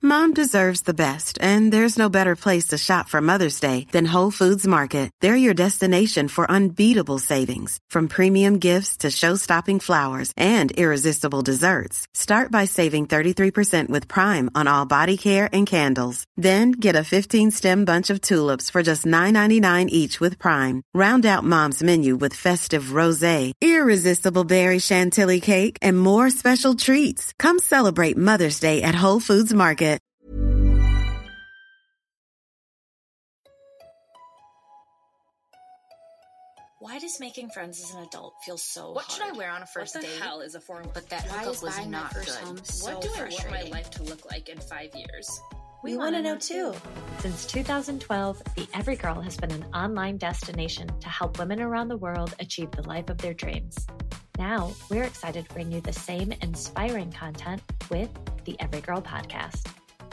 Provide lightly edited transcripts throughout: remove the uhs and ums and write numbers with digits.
Mom deserves the best, and there's no better place to shop for Mother's Day than Whole Foods Market. They're your destination for unbeatable savings, from premium gifts to show-stopping flowers and irresistible desserts. Start by saving 33% with Prime on all body care and candles. Then get a 15-stem bunch of tulips for just $9.99 each with Prime. Round out Mom's menu with festive rosé, irresistible berry chantilly cake, and more special treats. Come celebrate Mother's Day at Whole Foods Market. Why does making friends as an adult feel so What hard? should I wear on a first date? What the hell is a formal? But that Why hookup is was buying not my first good. home so What do I want my frustrating? life to look like in 5 years? We want to know too. Since 2012, the Every Girl has been an online destination to help women around the world achieve the life of their dreams. Now, we're excited to bring you the same inspiring content with the Every Girl podcast.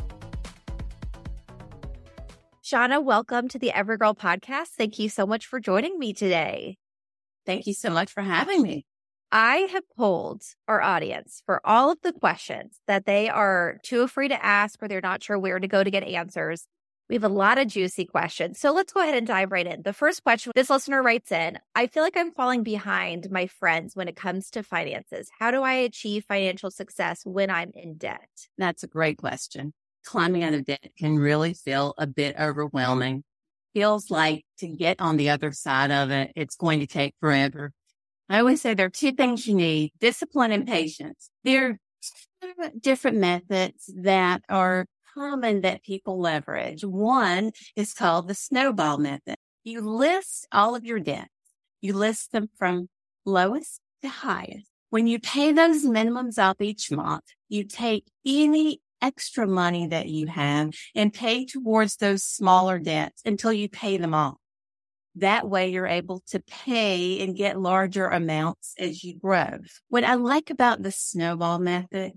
Shauna, welcome to the Every Girl podcast. Thank you so much for joining me today. Thank you so much for having me. I have polled our audience for all of the questions that they are too afraid to ask or they're not sure where to go to get answers. We have a lot of juicy questions. So let's go ahead and dive right in. The first question, this listener writes in, I feel like I'm falling behind my friends when it comes to finances. How do I achieve financial success when I'm in debt? That's a great question. Climbing out of debt can really feel a bit overwhelming. Feels like to get on the other side of it, it's going to take forever. I always say there are two things you need, discipline and patience. There are different methods that are common that people leverage. One is called the snowball method. You list all of your debts. You list them from lowest to highest. When you pay those minimums up each month, you take any extra money that you have and pay towards those smaller debts until you pay them off. That way you're able to pay and get larger amounts as you grow. What I like about the snowball method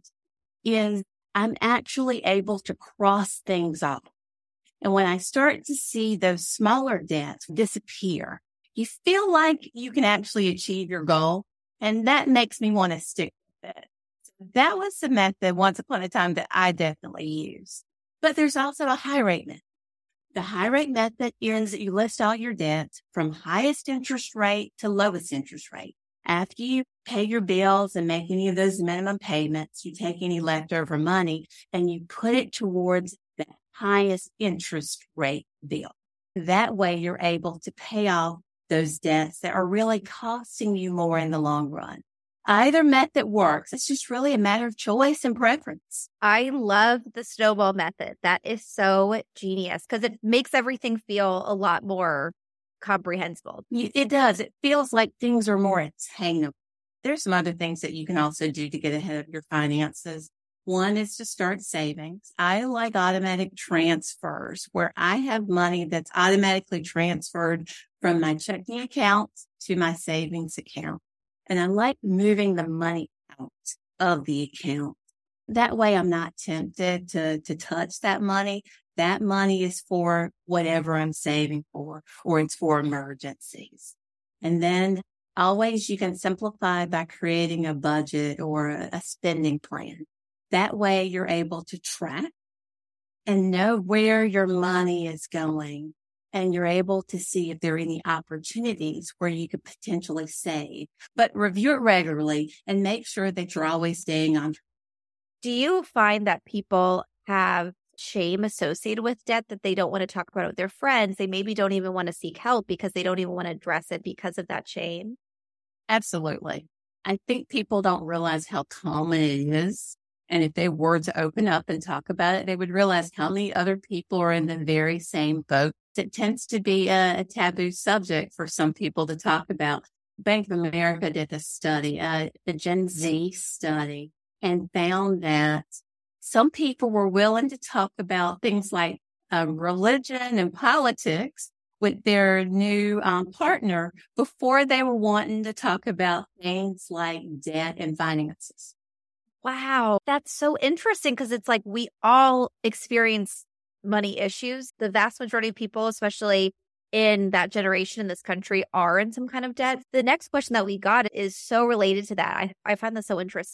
is I'm actually able to cross things off. And when I start to see those smaller debts disappear, you feel like you can actually achieve your goal. And that makes me want to stick with it. That was the method once upon a time that I definitely used. But there's also a high rate method. The high rate method is that you list all your debts from highest interest rate to lowest interest rate. After you pay your bills and make any of those minimum payments, you take any leftover money and you put it towards the highest interest rate bill. That way you're able to pay off those debts that are really costing you more in the long run. Either method works. It's just really a matter of choice and preference. I love the snowball method. That is so genius because it makes everything feel a lot more comprehensible. It does. It feels like things are more attainable. There's some other things that you can also do to get ahead of your finances. One is to start savings. I like automatic transfers where I have money that's automatically transferred from my checking account to my savings account. And I like moving the money out of the account. That way I'm not tempted to touch that money. That money is for whatever I'm saving for, or it's for emergencies. And then always you can simplify by creating a budget or a spending plan. That way you're able to track and know where your money is going. And you're able to see if there are any opportunities where you could potentially save, but review it regularly and make sure that you're always staying on. Do you find that people have shame associated with debt that they don't want to talk about it with their friends? They maybe don't even want to seek help because they don't even want to address it because of that shame? Absolutely. I think people don't realize how common it is. And if they were to open up and talk about it, they would realize how many other people are in the very same boat. It tends to be a taboo subject for some people to talk about. Bank of America did a study, the Gen Z study, and found that some people were willing to talk about things like religion and politics with their new partner before they were wanting to talk about things like debt and finances. Wow, that's so interesting because it's like we all experience money issues. The vast majority of people, especially in that generation in this country, are in some kind of debt. The next question that we got is so related to that. I find this so interesting.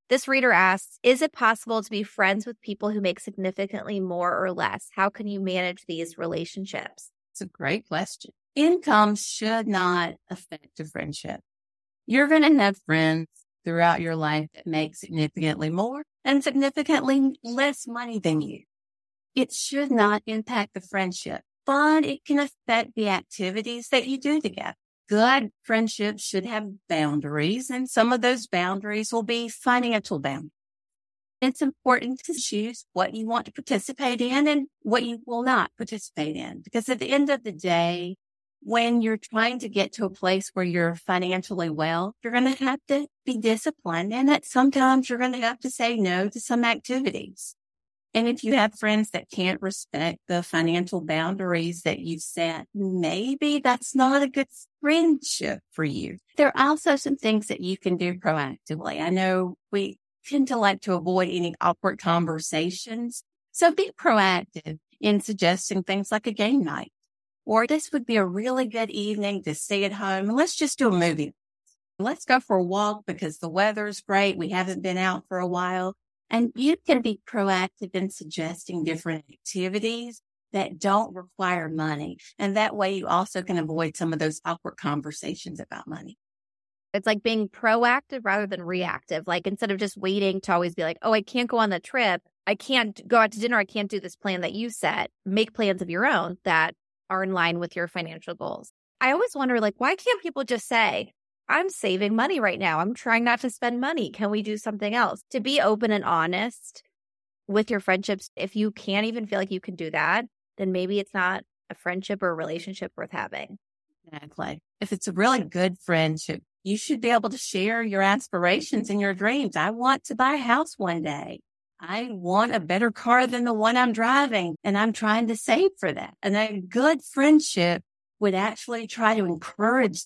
This reader asks, is it possible to be friends with people who make significantly more or less? How can you manage these relationships? It's a great question. Income should not affect a friendship. You're going to have friends throughout your life that make significantly more and significantly less money than you. It should not impact the friendship, but it can affect the activities that you do together. Good friendships should have boundaries, and some of those boundaries will be financial boundaries. It's important to choose what you want to participate in and what you will not participate in, because at the end of the day, when you're trying to get to a place where you're financially well, you're going to have to be disciplined, and that sometimes you're going to have to say no to some activities. And if you have friends that can't respect the financial boundaries that you set, maybe that's not a good friendship for you. There are also some things that you can do proactively. I know we tend to like to avoid any awkward conversations. So be proactive in suggesting things like a game night, or this would be a really good evening to stay at home and let's just do a movie. Let's go for a walk because the weather's great. We haven't been out for a while. And you can be proactive in suggesting different activities that don't require money. And that way you also can avoid some of those awkward conversations about money. It's like being proactive rather than reactive. Like instead of just waiting to always be like, oh, I can't go on the trip. I can't go out to dinner. I can't do this plan that you set. Make plans of your own that are in line with your financial goals. I always wonder, like, why can't people just say, I'm saving money right now. I'm trying not to spend money. Can we do something else? To be open and honest with your friendships, if you can't even feel like you can do that, then maybe it's not a friendship or a relationship worth having. Exactly. If it's a really good friendship, you should be able to share your aspirations and your dreams. I want to buy a house one day. I want a better car than the one I'm driving, and I'm trying to save for that. And a good friendship would actually try to encourage.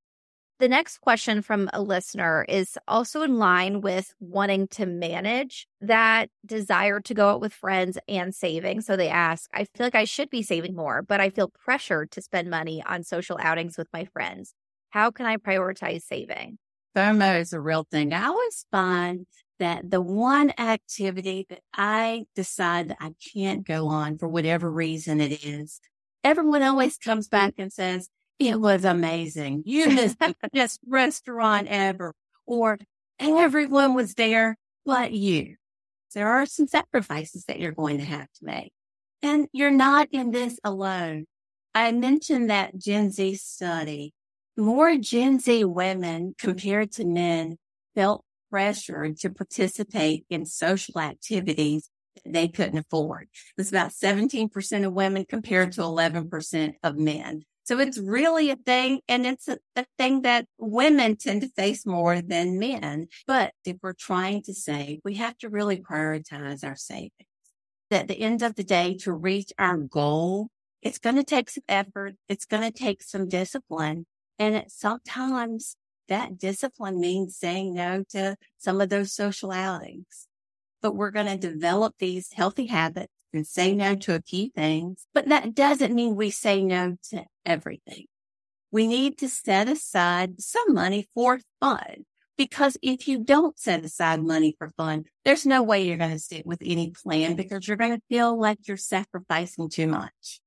The next question from a listener is also in line with wanting to manage that desire to go out with friends and saving. So they ask, I feel like I should be saving more, but I feel pressured to spend money on social outings with my friends. How can I prioritize saving? FOMO is a real thing. I always find that the one activity that I decide that I can't go on for whatever reason it is, everyone always comes back and says, it was amazing. You missed the best restaurant ever. Or everyone was there but you. There are some sacrifices that you're going to have to make. And you're not in this alone. I mentioned that Gen Z study. More Gen Z women compared to men felt pressured to participate in social activities that they couldn't afford. It was about 17% of women compared to 11% of men. So it's really a thing, and it's a thing that women tend to face more than men. But if we're trying to save, we have to really prioritize our savings. At the end of the day, to reach our goal, it's going to take some effort. It's going to take some discipline. And sometimes that discipline means saying no to some of those social outings. But we're going to develop these healthy habits and say no to a few things. But that doesn't mean we say no to everything. We need to set aside some money for fun. Because if you don't set aside money for fun, there's no way you're going to stick with any plan because you're going to feel like you're sacrificing too much.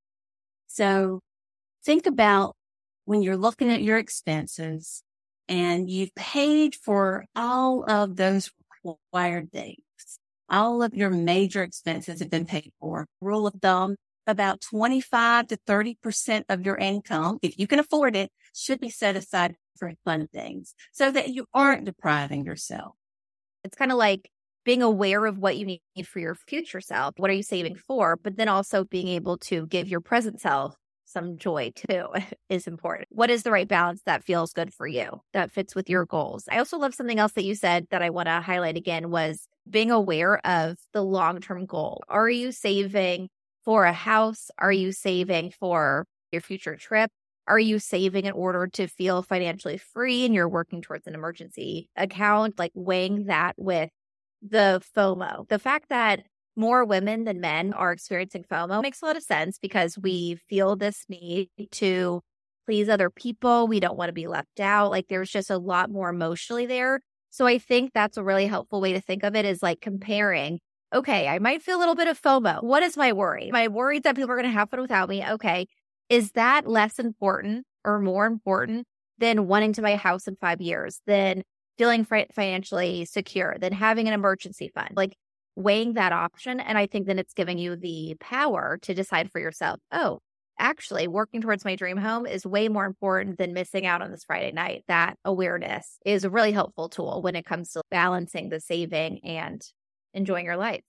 So think about when you're looking at your expenses and you've paid for all of those required things. All of your major expenses have been paid for. Rule of thumb, about 25 to 30% of your income, if you can afford it, should be set aside for fun things so that you aren't depriving yourself. It's kind of like being aware of what you need for your future self. What are you saving for? But then also being able to give your present self some joy too is important. What is the right balance that feels good for you, that fits with your goals? I also love something else that you said that I want to highlight again was being aware of the long-term goal. Are you saving for a house? Are you saving for your future trip? Are you saving in order to feel financially free and you're working towards an emergency account? Like weighing that with the FOMO. The fact that more women than men are experiencing FOMO makes a lot of sense because we feel this need to please other people. We don't want to be left out. Like there's just a lot more emotionally there. So I think that's a really helpful way to think of it, is like comparing. Okay, I might feel a little bit of FOMO. What is my worry? Am I worried that people are going to have fun without me? Okay. Is that less important or more important than wanting to buy a house in 5 years, than feeling financially secure, than having an emergency fund? Like weighing that option. And I think then it's giving you the power to decide for yourself, oh, actually working towards my dream home is way more important than missing out on this Friday night. That awareness is a really helpful tool when it comes to balancing the saving and enjoying your life.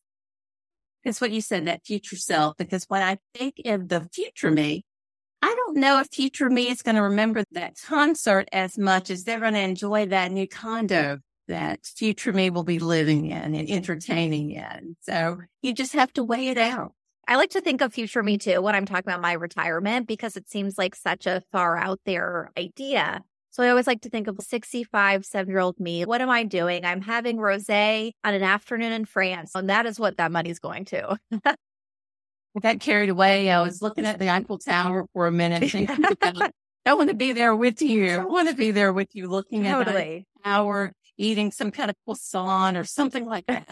It's what you said, that future self, because when I think of the future me, I don't know if future me is going to remember that concert as much as they're going to enjoy that new condo that future me will be living in and entertaining in. So you just have to weigh it out. I like to think of future me too when I'm talking about my retirement, because it seems like such a far out there idea. So I always like to think of 65, 7-year-old me. What am I doing? I'm having rosé on an afternoon in France. And that is what that money's going to. I got carried away. I was looking at the Eiffel Tower for a minute. Thinking about, I want to be there with you. I want to be there with you looking at the tower, eating some kind of croissant or something like that.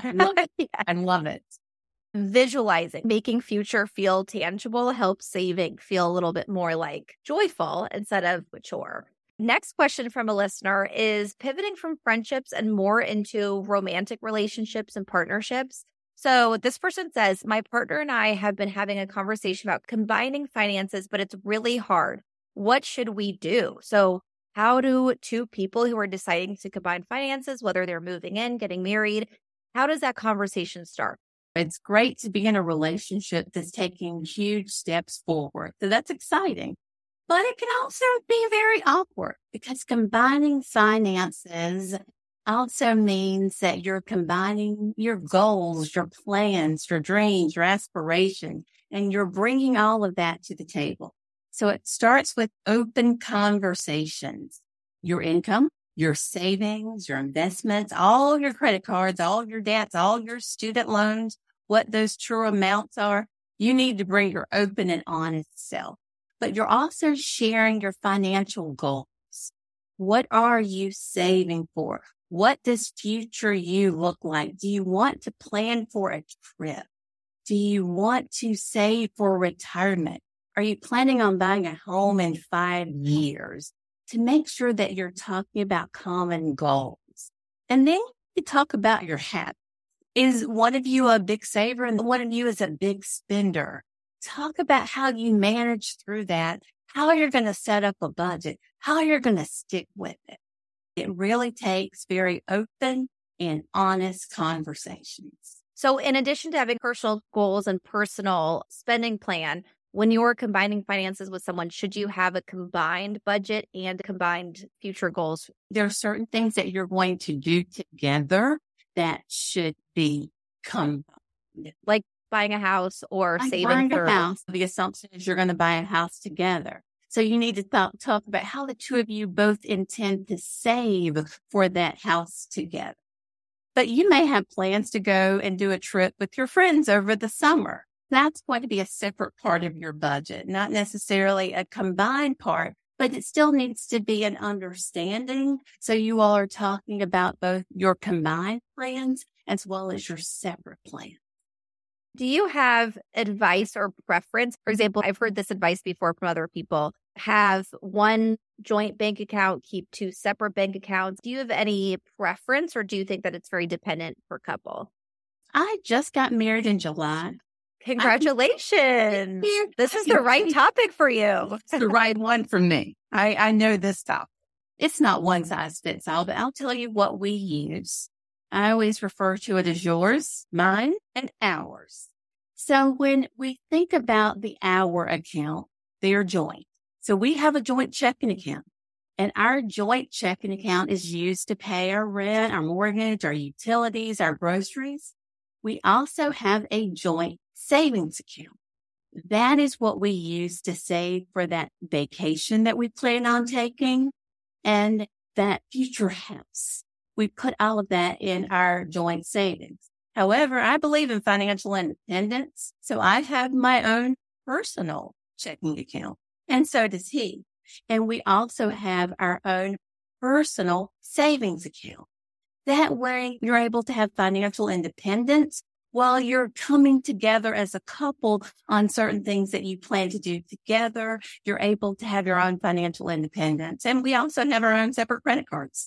I love it. Visualizing, making future feel tangible helps saving feel a little bit more like joyful instead of a chore. Next question from a listener is pivoting from friendships and more into romantic relationships and partnerships. So this person says, my partner and I have been having a conversation about combining finances, but it's really hard. What should we do? So how do two people who are deciding to combine finances, whether they're moving in, getting married, how does that conversation start? It's great to be in a relationship that's taking huge steps forward. So that's exciting. But it can also be very awkward, because combining finances also means that you're combining your goals, your plans, your dreams, your aspirations, and you're bringing all of that to the table. So it starts with open conversations. Your income, your savings, your investments, all your credit cards, all your debts, all your student loans, what those true amounts are. You need to bring your open and honest self. But you're also sharing your financial goals. What are you saving for? What does future you look like? Do you want to plan for a trip? Do you want to save for retirement? Are you planning on buying a home in 5 years? To make sure that you're talking about common goals. And then you talk about your habits. Is one of you a big saver and one of you is a big spender? Talk about how you manage through that, how you're going to set up a budget, how you're going to stick with it. It really takes very open and honest conversations. So in addition to having personal goals and personal spending plan, when you're combining finances with someone, should you have a combined budget and combined future goals? There are certain things that you're going to do together that should be combined. Like buying a house or saving for a house. The assumption is you're going to buy a house together. So you need to talk about how the two of you both intend to save for that house together. But you may have plans to go and do a trip with your friends over the summer. That's going to be a separate part of your budget, not necessarily a combined part, but it still needs to be an understanding. So you all are talking about both your combined plans as well as your separate plans. Do you have advice or preference? For example, I've heard this advice before from other people. Have one joint bank account, keep two separate bank accounts. Do you have any preference, or do you think that it's very dependent per couple? I just got married in July. Congratulations. This is the right topic for you. It's the right one for me. I know this stuff. It's not one size fits all, but I'll tell you what we use. I always refer to it as yours, mine, and ours. So when we think about the our account, they are joint. So we have a joint checking account, and our joint checking account is used to pay our rent, our mortgage, our utilities, our groceries. We also have a joint savings account. That is what we use to save for that vacation that we plan on taking and that future house. We put all of that in our joint savings. However, I believe in financial independence, so I have my own personal checking account, and so does he. And we also have our own personal savings account. That way you're able to have financial independence while you're coming together as a couple on certain things that you plan to do together. You're able to have your own financial independence. And we also have our own separate credit cards.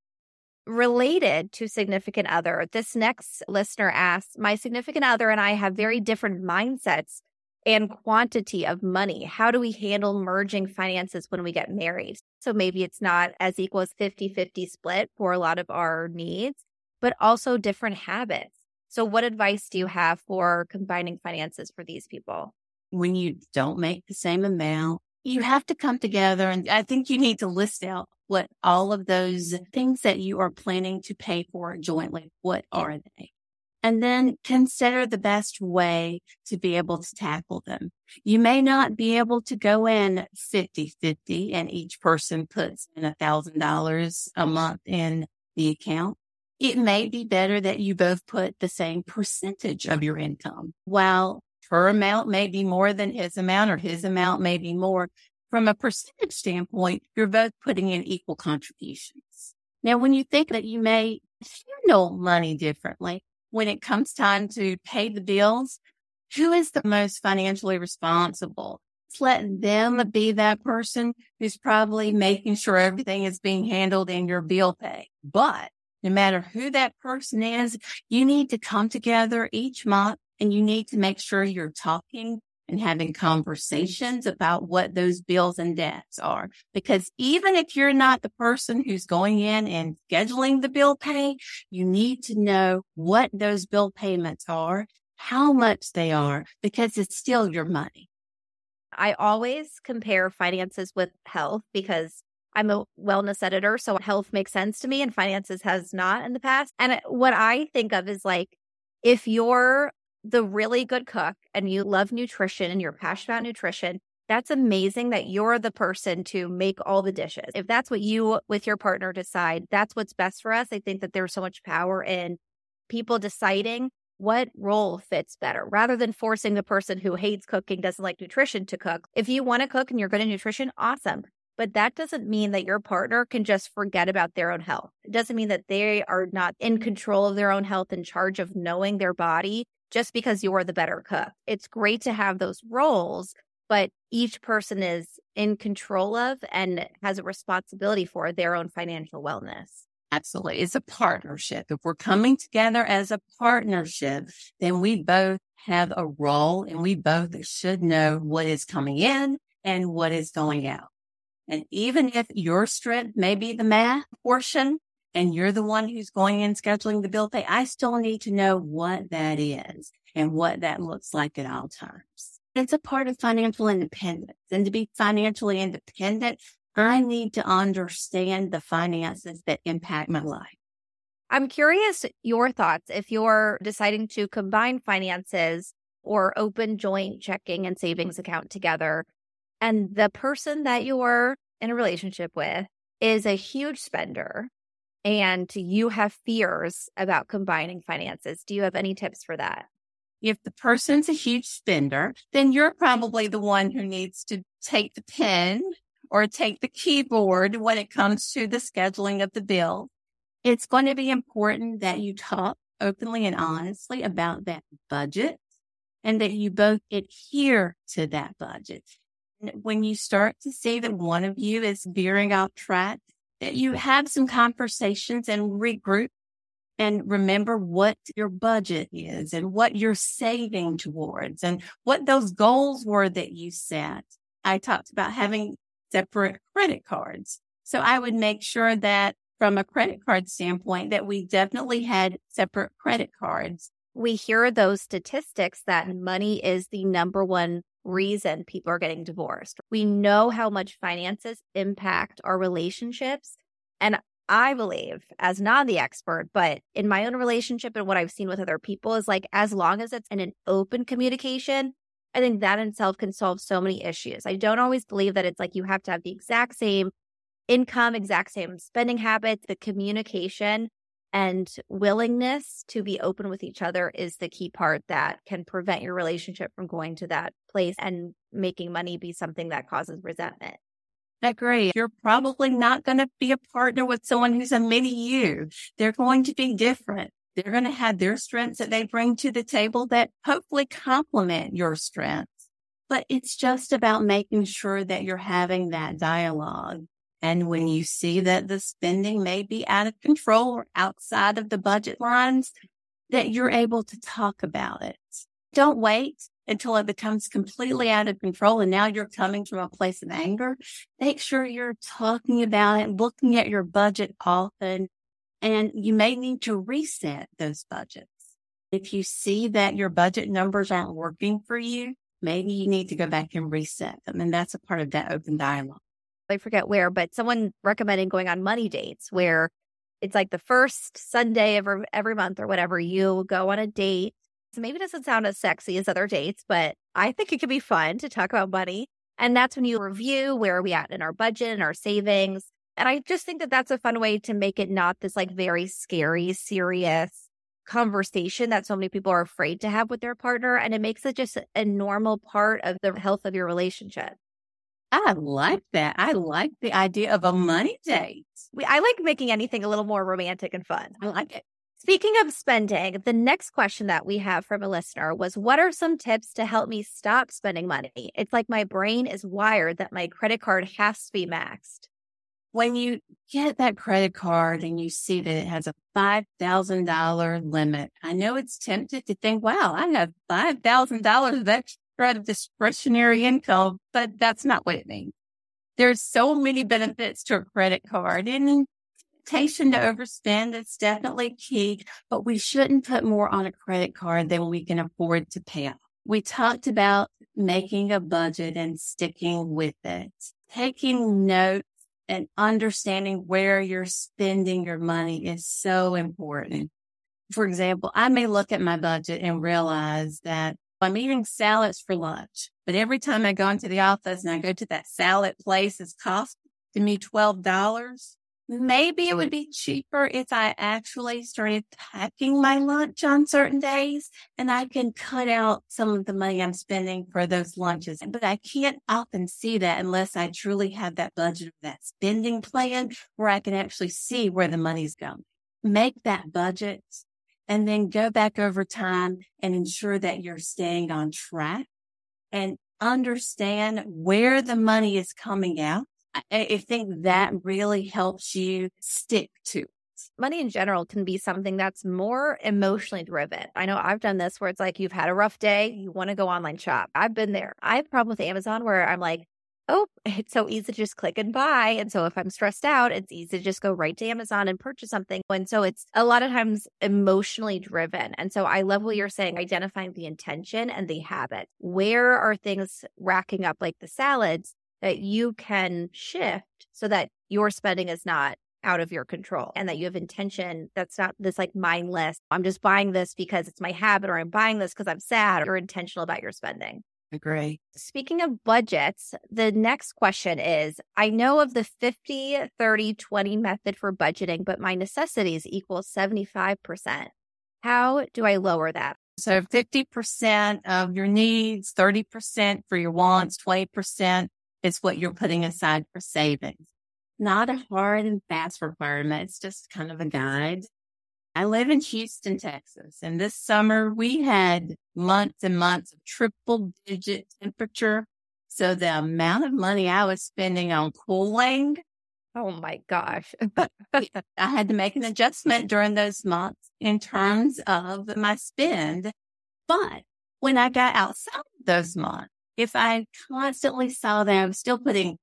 Related to significant other, this next listener asks, my significant other and I have very different mindsets and quantity of money. How do we handle merging finances when we get married? So maybe it's not as equal as 50-50 split for a lot of our needs, but also different habits. So what advice do you have for combining finances for these people? When you don't make the same amount, you have to come together. And I think you need to list out what all of those things that you are planning to pay for jointly, what are they? And then consider the best way to be able to tackle them. You may not be able to go in 50-50 and each person puts in $1,000 a month in the account. It may be better that you both put the same percentage of your income. While her amount may be more than his amount or his amount may be more, from a percentage standpoint, you're both putting in equal contributions. Now, when you think that you may handle money differently, when it comes time to pay the bills, who is the most financially responsible? Let them be that person who's probably making sure everything is being handled in your bill pay. But no matter who that person is, you need to come together each month and you need to make sure you're talking and having conversations about what those bills and debts are. Because even if you're not the person who's going in and scheduling the bill pay, you need to know what those bill payments are, how much they are, because it's still your money. I always compare finances with health because I'm a wellness editor, so health makes sense to me and finances has not in the past. And what I think of is like, if you're the really good cook and you love nutrition and you're passionate about nutrition, that's amazing that you're the person to make all the dishes. If that's what you with your partner decide, that's what's best for us. I think that there's so much power in people deciding what role fits better rather than forcing the person who hates cooking, doesn't like nutrition to cook. If you want to cook and you're good at nutrition, awesome. But that doesn't mean that your partner can just forget about their own health. It doesn't mean that they are not in control of their own health, in charge of knowing their body just because you're the better cook. It's great to have those roles, but each person is in control of and has a responsibility for their own financial wellness. Absolutely. It's a partnership. If we're coming together as a partnership, then we both have a role and we both should know what is coming in and what is going out. And even if your strength may be the math portion and you're the one who's going in scheduling the bill pay, I still need to know what that is and what that looks like at all times. It's a part of financial independence. And to be financially independent, I need to understand the finances that impact my life. I'm curious your thoughts if you're deciding to combine finances or open joint checking and savings account together, and the person that you're in a relationship with is a huge spender and you have fears about combining finances. Do you have any tips for that? If the person's a huge spender, then you're probably the one who needs to take the pen or take the keyboard when it comes to the scheduling of the bill. It's going to be important that you talk openly and honestly about that budget and that you both adhere to that budget. And when you start to see that one of you is veering off track, that you have some conversations and regroup and remember what your budget is and what you're saving towards and what those goals were that you set. I talked about having separate credit cards. So I would make sure that from a credit card standpoint, that we definitely had separate credit cards. We hear those statistics that money is the number one reason people are getting divorced. We know how much finances impact our relationships. And I believe, as not the expert, but in my own relationship and what I've seen with other people is like, as long as it's in an open communication, I think that in itself can solve so many issues. I don't always believe that it's like you have to have the exact same income, exact same spending habits. The communication and willingness to be open with each other is the key part that can prevent your relationship from going to that place and making money be something that causes resentment. Agree. You're probably not going to be a partner with someone who's a mini you. They're going to be different. They're going to have their strengths that they bring to the table that hopefully complement your strengths. But it's just about making sure that you're having that dialogue. And when you see that the spending may be out of control or outside of the budget lines, that you're able to talk about it. Don't wait until it becomes completely out of control and now you're coming from a place of anger. Make sure you're talking about it, looking at your budget often, and you may need to reset those budgets. If you see that your budget numbers aren't working for you, maybe you need to go back and reset them. And that's a part of that open dialogue. I forget where, but someone recommending going on money dates where it's like the first Sunday of every month or whatever, you go on a date. So maybe it doesn't sound as sexy as other dates, but I think it could be fun to talk about money. And that's when you review where are we at in our budget and our savings. And I just think that that's a fun way to make it not this like very scary, serious conversation that so many people are afraid to have with their partner. And it makes it just a normal part of the health of your relationship. I like that. I like the idea of a money date. I like making anything a little more romantic and fun. I like it. Speaking of spending, the next question that we have from a listener was, what are some tips to help me stop spending money? It's like my brain is wired that my credit card has to be maxed. When you get that credit card and you see that it has a $5,000 limit, I know it's tempted to think, wow, I have $5,000 of extra discretionary income, but that's not what it means. There's so many benefits to a credit card, and temptation to overspend is definitely key, but we shouldn't put more on a credit card than we can afford to pay off. We talked about making a budget and sticking with it, taking notes and understanding where you're spending your money is so important. For example, I may look at my budget and realize that I'm eating salads for lunch, but every time I go into the office and I go to that salad place, it's costing me $12. Maybe it would be cheaper if I actually started packing my lunch on certain days and I can cut out some of the money I'm spending for those lunches. But I can't often see that unless I truly have that budget or that spending plan where I can actually see where the money's going. Make that budget and then go back over time and ensure that you're staying on track and understand where the money is coming out. I think that really helps you stick to it. Money in general can be something that's more emotionally driven. I know I've done this where it's like you've had a rough day, you want to go online shop. I've been there. I have a problem with Amazon where I'm like, oh, it's so easy to just click and buy. And so if I'm stressed out, it's easy to just go right to Amazon and purchase something. And so it's a lot of times emotionally driven. And so I love what you're saying, identifying the intention and the habit. Where are things racking up like the salads that you can shift so that your spending is not out of your control and that you have intention that's not this like mindless, I'm just buying this because it's my habit, or I'm buying this because I'm sad. You're intentional about your spending. Agree. Speaking of budgets, the next question is, I know of the 50-30-20 method for budgeting, but my necessities equal 75%. How do I lower that? So 50% of your needs, 30% for your wants, 20% is what you're putting aside for savings. Not a hard and fast requirement. It's just kind of a guide. I live in Houston, Texas, and this summer we had months and months of triple digit temperature. So the amount of money I was spending on cooling, oh my gosh. I had to make an adjustment during those months in terms of my spend. But when I got outside of those months, if I constantly saw that I was still putting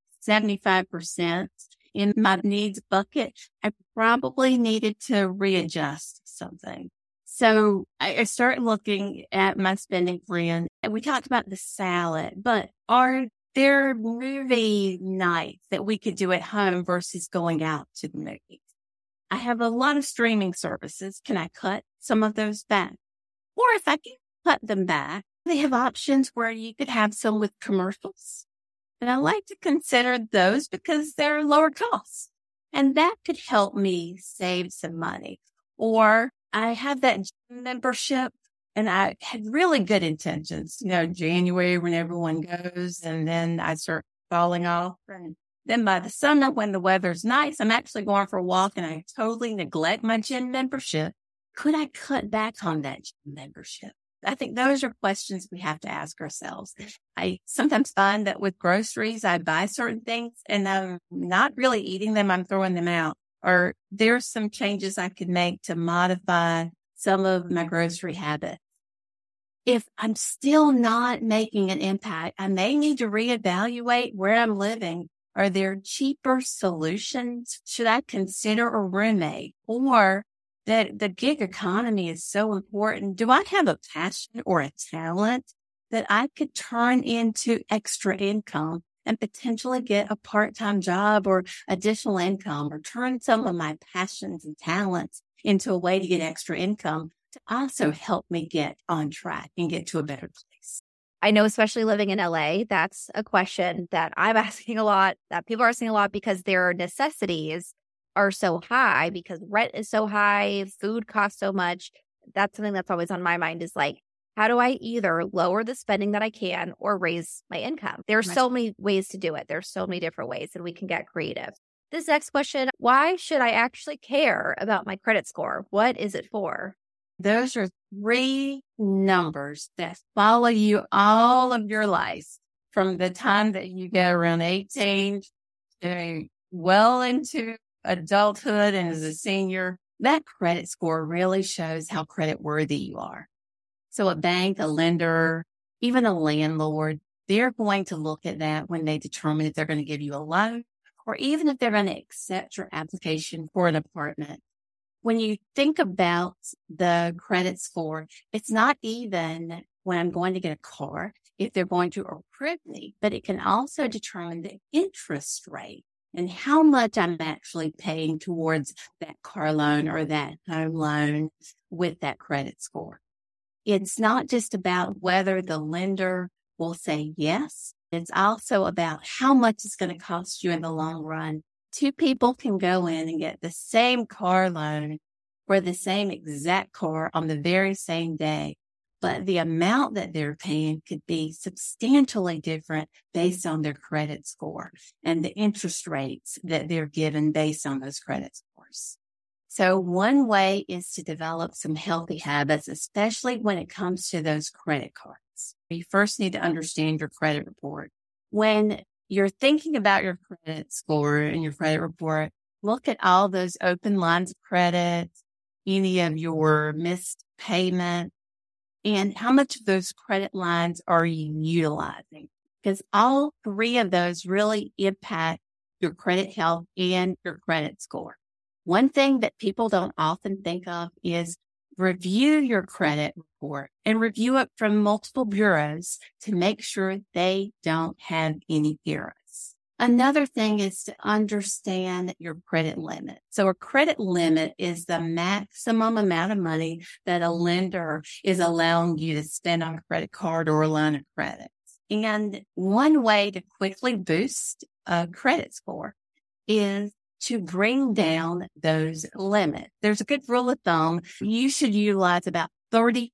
75% in my needs bucket, I probably needed to readjust something. So I started looking at my spending plan, and we talked about the salad, but are there movie nights that we could do at home versus going out to the movies? I have a lot of streaming services. Can I cut some of those back? Or if I can cut them back, they have options where you could have some with commercials. And I like to consider those because they're lower cost. And that could help me save some money. Or I have that gym membership and I had really good intentions, January when everyone goes and then I start falling off. And Then by the summer, when the weather's nice, I'm actually going for a walk and I totally neglect my gym membership. Could I cut back on that gym membership? I think those are questions we have to ask ourselves. I sometimes find that with groceries, I buy certain things and I'm not really eating them. I'm throwing them out. Or there's some changes I could make to modify some of my grocery habits. If I'm still not making an impact, I may need to reevaluate where I'm living. Are there cheaper solutions? Should I consider a roommate? Or that the gig economy is so important. Do I have a passion or a talent that I could turn into extra income and potentially get a part-time job or additional income, or turn some of my passions and talents into a way to get extra income to also help me get on track and get to a better place? I know, especially living in LA, that's a question that I'm asking a lot, that people are asking a lot, because their necessities are so high, because rent is so high, food costs so much. That's something that's always on my mind, is like, how do I either lower the spending that I can or raise my income? There are so many ways to do it. There's so many different ways, and we can get creative. This next question, why should I actually care about my credit score? What is it for? Those are 3 numbers that follow you all of your life, from the time that you get around 18 to well into adulthood and as a senior. That credit score really shows how credit worthy you are. So a bank, a lender, even a landlord, they're going to look at that when they determine if they're going to give you a loan, or even if they're going to accept your application for an apartment. When you think about the credit score, it's not even when I'm going to get a car, if they're going to approve me, but it can also determine the interest rate and how much I'm actually paying towards that car loan or that home loan with that credit score. It's not just about whether the lender will say yes. It's also about how much it's going to cost you in the long run. 2 people can go in and get the same car loan for the same exact car on the very same day, but the amount that they're paying could be substantially different based on their credit score and the interest rates that they're given based on those credit scores. So one way is to develop some healthy habits, especially when it comes to those credit cards. You first need to understand your credit report. When you're thinking about your credit score and your credit report, look at all those open lines of credit, any of your missed payments, and how much of those credit lines are you utilizing? Because all 3 of those really impact your credit health and your credit score. One thing that people don't often think of is review your credit report and review it from multiple bureaus to make sure they don't have any errors. Another thing is to understand your credit limit. So a credit limit is the maximum amount of money that a lender is allowing you to spend on a credit card or a line of credit. And one way to quickly boost a credit score is to bring down those limits. There's a good rule of thumb. You should utilize about 30%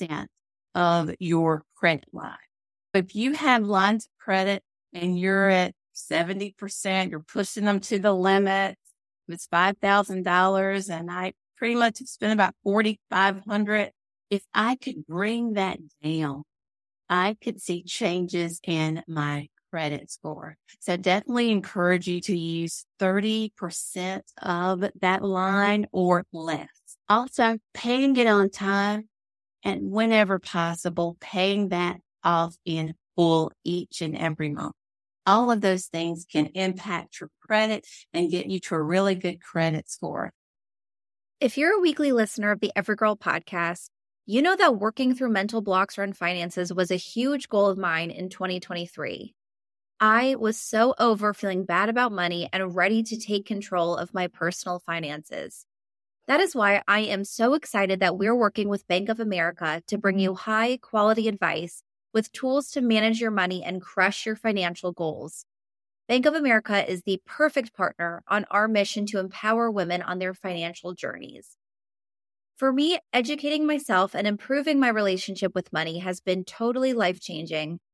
of your credit line. If you have lines of credit and you're at 70%, you're pushing them to the limit. It's $5,000 and I pretty much have spent about $4,500. If I could bring that down, I could see changes in my credit score. So definitely encourage you to use 30% of that line or less. Also, paying it on time and whenever possible, paying that off in full each and every month. All of those things can impact your credit and get you to a really good credit score. If you're a weekly listener of the Evergirl podcast, you know that working through mental blocks around finances was a huge goal of mine in 2023. I was so over feeling bad about money and ready to take control of my personal finances. That is why I am so excited that we're working with Bank of America to bring you high quality advice with tools to manage your money and crush your financial goals. Bank of America is the perfect partner on our mission to empower women on their financial journeys. For me, educating myself and improving my relationship with money has been totally life-changing.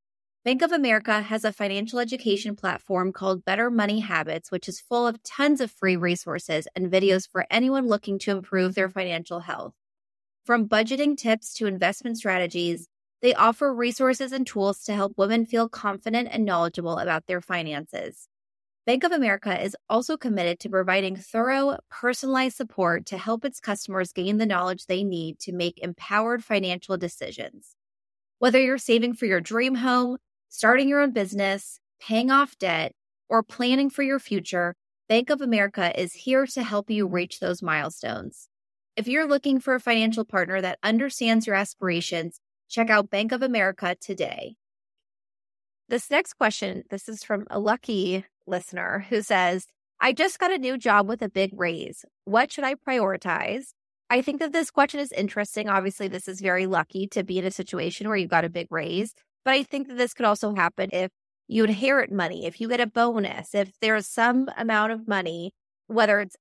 Bank of America has a financial education platform called Better Money Habits, which is full of tons of free resources and videos for anyone looking to improve their financial health. From budgeting tips to investment strategies, they offer resources and tools to help women feel confident and knowledgeable about their finances. Bank of America is also committed to providing thorough, personalized support to help its customers gain the knowledge they need to make empowered financial decisions. Whether you're saving for your dream home, starting your own business, paying off debt, or planning for your future, Bank of America is here to help you reach those milestones. If you're looking for a financial partner that understands your aspirations, check out Bank of America today. This next question, this is from a lucky listener who says, I just got a new job with a big raise. What should I prioritize? I think that this question is interesting. Obviously, this is very lucky to be in a situation where you got a big raise. But I think that this could also happen if you inherit money, if you get a bonus, if there's some amount of money, whether it's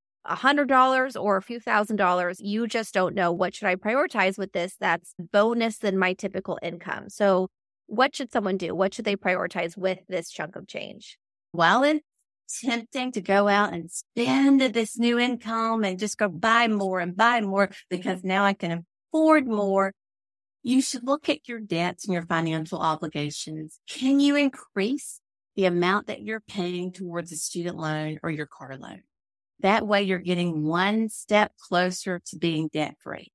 $100 or a few $1,000s, you just don't know what should I prioritize with this that's bonus than my typical income. So what should someone do? What should they prioritize with this chunk of change? While it's tempting to go out and spend this new income and just go buy more because now I can afford more, you should look at your debts and your financial obligations. Can you increase the amount that you're paying towards a student loan or your car loan? That way you're getting one step closer to being debt-free.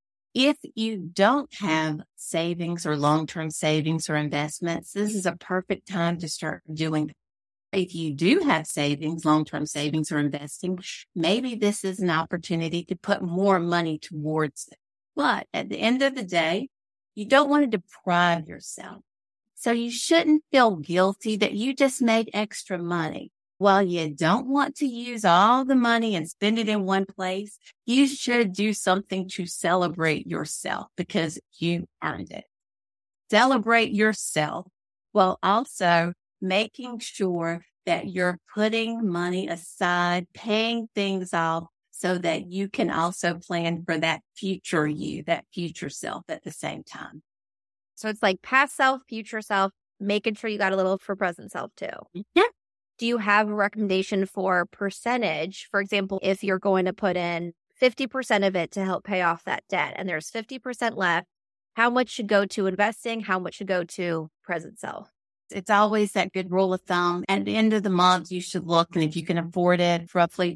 If you don't have savings or long-term savings or investments, this is a perfect time to start doing that. If you do have savings, long-term savings or investing, maybe this is an opportunity to put more money towards it. But at the end of the day, you don't want to deprive yourself. So you shouldn't feel guilty that you just made extra money. While you don't want to use all the money and spend it in one place, you should do something to celebrate yourself because you earned it. Celebrate yourself while also making sure that you're putting money aside, paying things off so that you can also plan for that future you, that future self at the same time. So it's like past self, future self, making sure you got a little for present self too. Yeah. Do you have a recommendation for percentage? For example, if you're going to put in 50% of it to help pay off that debt and there's 50% left, how much should go to investing? How much should go to present self? It's always that good rule of thumb. At the end of the month, you should look, and if you can afford it, roughly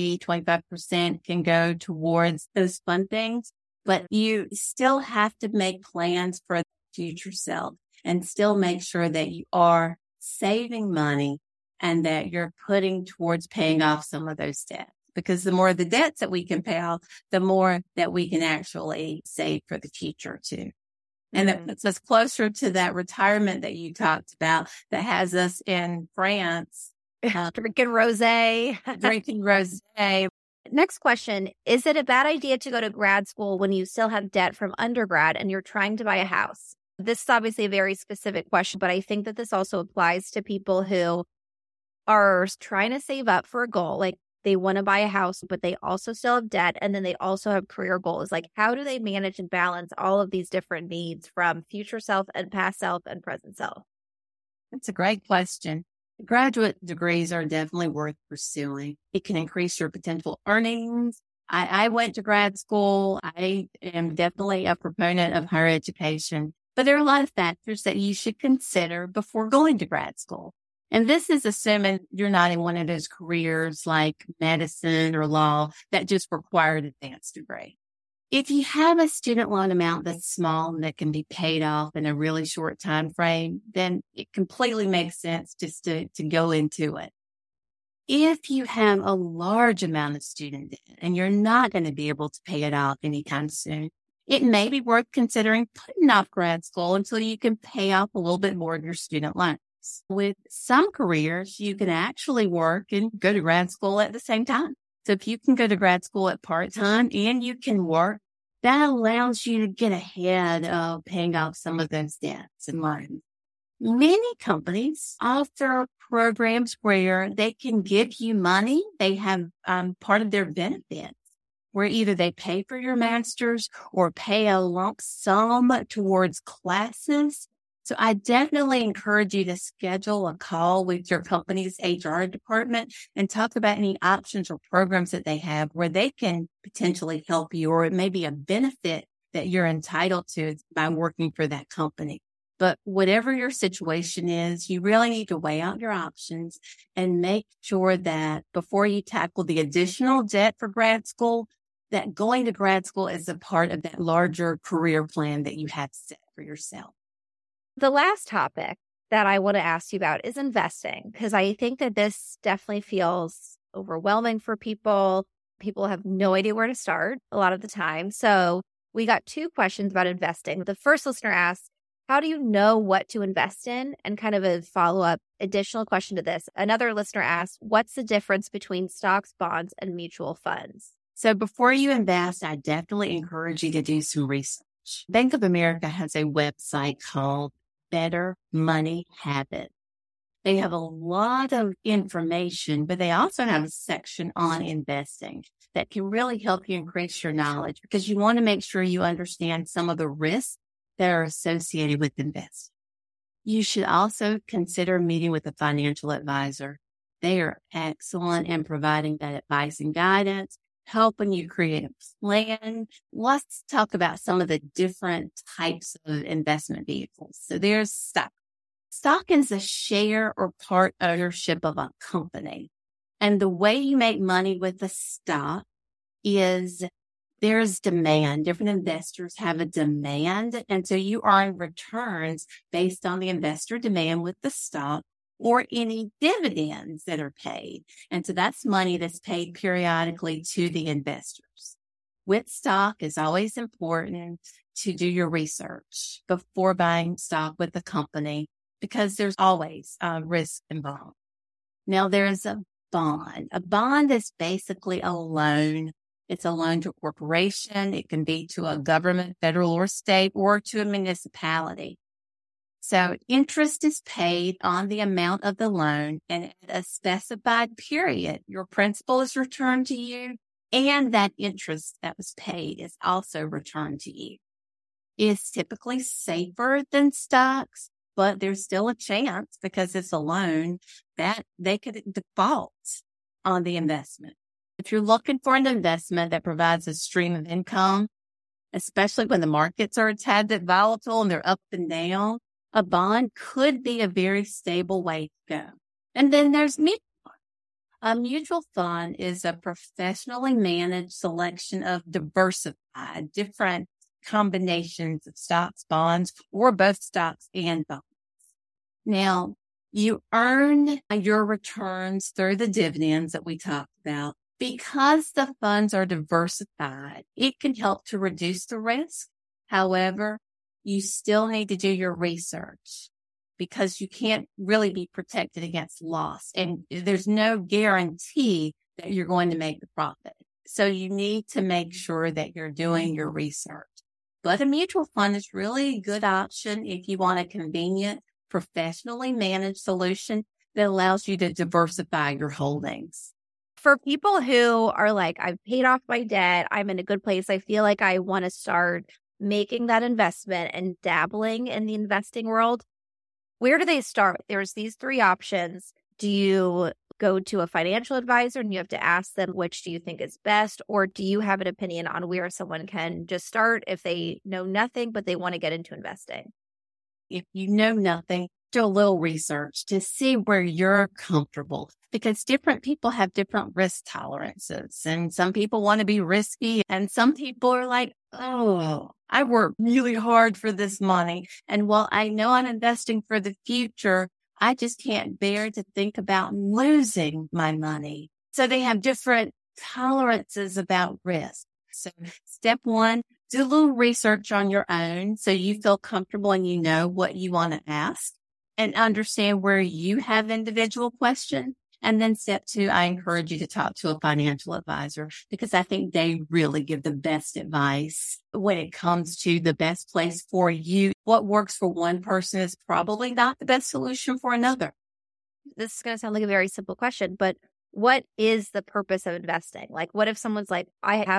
25% can go towards those fun things. But you still have to make plans for the future self and still make sure that you are saving money and that you're putting towards paying off some of those debts. Because the more the debts that we can pay off, the more that we can actually save for the future too. And that puts us closer to that retirement that you talked about that has us in France. Drinking rosé. Drinking rosé. Next question. Is it a bad idea to go to grad school when you still have debt from undergrad and you're trying to buy a house? This is obviously a very specific question, but I think that this also applies to people who are trying to save up for a goal. Like they want to buy a house, but they also still have debt. And then they also have career goals. Like how do they manage and balance all of these different needs from future self and past self and present self? That's a great question. Graduate degrees are definitely worth pursuing. It can increase your potential earnings. I went to grad school. I am definitely a proponent of higher education, but there are a lot of factors that you should consider before going to grad school. And this is assuming you're not in one of those careers like medicine or law that just require an advanced degree. If you have a student loan amount that's small and that can be paid off in a really short time frame, then it completely makes sense just to go into it. If you have a large amount of student debt and you're not going to be able to pay it off anytime soon, it may be worth considering putting off grad school until you can pay off a little bit more of your student loan. With some careers, you can actually work and go to grad school at the same time. So if you can go to grad school at part-time and you can work, that allows you to get ahead of paying off some of those debts and loans. Many companies offer programs where they can give you money. They have part of their benefits where either they pay for your master's or pay a lump sum towards classes. So I definitely encourage you to schedule a call with your company's HR department and talk about any options or programs that they have where they can potentially help you, or it may be a benefit that you're entitled to by working for that company. But whatever your situation is, you really need to weigh out your options and make sure that before you tackle the additional debt for grad school, that going to grad school is a part of that larger career plan that you have set for yourself. The last topic that I want to ask you about is investing, because I think that this definitely feels overwhelming for people. People have no idea where to start a lot of the time. So we got 2 questions about investing. The first listener asks, how do you know what to invest in? And kind of a follow-up additional question to this. Another listener asks, what's the difference between stocks, bonds, and mutual funds? So before you invest, I definitely encourage you to do some research. Bank of America has a website called Better Money Habits. They have a lot of information, but they also have a section on investing that can really help you increase your knowledge, because you want to make sure you understand some of the risks that are associated with investing. You should also consider meeting with a financial advisor. They are excellent in providing that advice and guidance, helping you create a plan. Let's talk about some of the different types of investment vehicles. So there's stock. Stock is a share or part ownership of a company. And the way you make money with the stock is there's demand. Different investors have a demand. And so you earn returns based on the investor demand with the stock or any dividends that are paid. And so that's money that's paid periodically to the investors. With stock, it's always important to do your research before buying stock with the company, because there's always risk involved. Now, there's a bond. A bond is basically a loan. It's a loan to a corporation. It can be to a government, federal or state, or to a municipality. So interest is paid on the amount of the loan, and at a specified period, your principal is returned to you, and that interest that was paid is also returned to you. It's typically safer than stocks, but there's still a chance, because it's a loan, that they could default on the investment. If you're looking for an investment that provides a stream of income, especially when the markets are a tad bit volatile and they're up and down, a bond could be a very stable way to go. And then there's mutual fund. A mutual fund is a professionally managed selection of diversified, different combinations of stocks, bonds, or both stocks and bonds. Now, you earn your returns through the dividends that we talked about. Because the funds are diversified, it can help to reduce the risk. However, you still need to do your research, because you can't really be protected against loss. And there's no guarantee that you're going to make the profit. So you need to make sure that you're doing your research. But a mutual fund is really a good option if you want a convenient, professionally managed solution that allows you to diversify your holdings. For people who are like, I've paid off my debt, I'm in a good place, I feel like I want to start making that investment and dabbling in the investing world, where do they start? There's these 3 options. Do you go to a financial advisor and you have to ask them which do you think is best? Or do you have an opinion on where someone can just start if they know nothing, but they want to get into investing? If you know nothing, do a little research to see where you're comfortable, because different people have different risk tolerances, and some people want to be risky, and some people are like, oh, I work really hard for this money, and while I know I'm investing for the future, I just can't bear to think about losing my money. So they have different tolerances about risk. So step 1, do a little research on your own so you feel comfortable and you know what you want to ask and understand where you have individual questions. And then step 2, I encourage you to talk to a financial advisor, because I think they really give the best advice when it comes to the best place for you. What works for one person is probably not the best solution for another. This is going to sound like a very simple question, but what is the purpose of investing? Like, what if someone's like, I have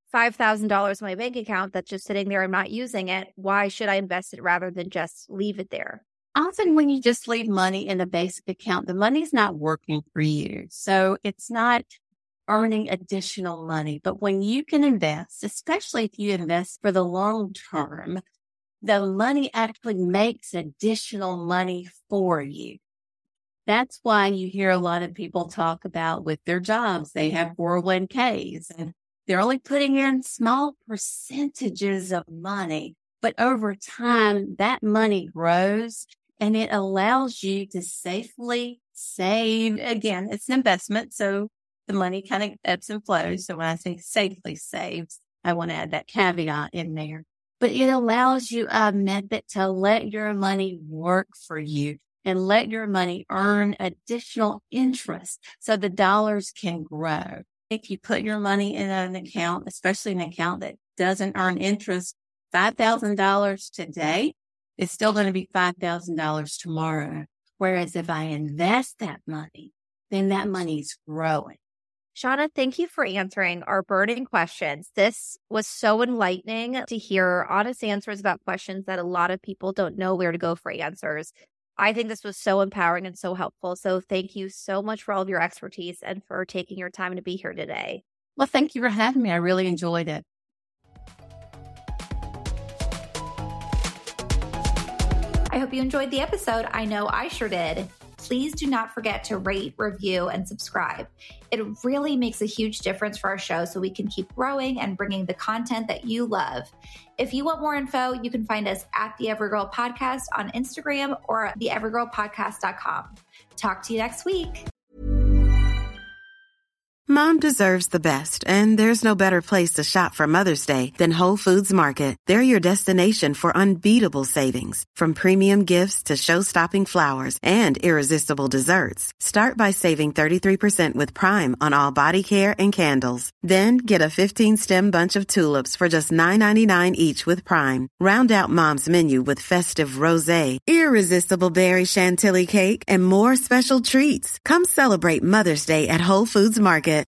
$5,000 in my bank account that's just sitting there. I'm not using it. Why should I invest it rather than just leave it there? Often when you just leave money in a basic account, the money's not working for you. So it's not earning additional money. But when you can invest, especially if you invest for the long term, the money actually makes additional money for you. That's why you hear a lot of people talk about with their jobs, they have 401ks and they're only putting in small percentages of money. But over time, that money grows and it allows you to safely save. Again, it's an investment, so the money kind of ebbs and flows. So when I say safely saves, I want to add that caveat in there. But it allows you a method to let your money work for you and let your money earn additional interest so the dollars can grow. If you put your money in an account, especially an account that doesn't earn interest, $5,000 today is still going to be $5,000 tomorrow. Whereas if I invest that money, then that money's growing. Shauna, thank you for answering our burning questions. This was so enlightening to hear honest answers about questions that a lot of people don't know where to go for answers. I think this was so empowering and so helpful. So thank you so much for all of your expertise and for taking your time to be here today. Well, thank you for having me. I really enjoyed it. I hope you enjoyed the episode. I know I sure did. Please do not forget to rate, review, and subscribe. It really makes a huge difference for our show so we can keep growing and bringing the content that you love. If you want more info, you can find us at The Evergirl Podcast on Instagram or theevergirlpodcast.com. Talk to you next week. Mom deserves the best, and there's no better place to shop for Mother's Day than Whole Foods Market. They're your destination for unbeatable savings, from premium gifts to show-stopping flowers and irresistible desserts. Start by saving 33% with Prime on all body care and candles. Then get a 15-stem bunch of tulips for just $9.99 each with Prime. Round out Mom's menu with festive rosé, irresistible berry chantilly cake, and more special treats. Come celebrate Mother's Day at Whole Foods Market.